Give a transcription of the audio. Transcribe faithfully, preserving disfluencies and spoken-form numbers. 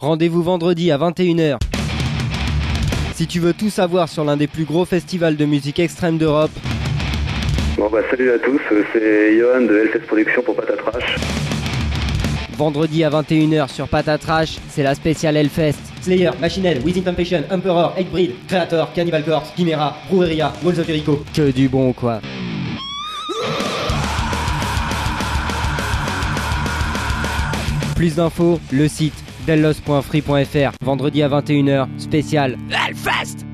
Rendez-vous vendredi à vingt et une heures. Si tu veux tout savoir sur l'un des plus gros festivals de musique extrême d'Europe. Bon bah salut à tous, c'est Johan de Hellfest Productions pour Patatrash. Vendredi à vingt et une heures sur Patatrash, c'est la spéciale Hellfest. Slayer, Machinelle, Within Temptation, Emperor, Hatebreed, Creator, Cannibal Corpse, Chimera, Brueria, Walls of Jericho. Que du bon quoi. Plus d'infos, le site dellos point free point f r. Vendredi à vingt et une heures, spécial Hellfest.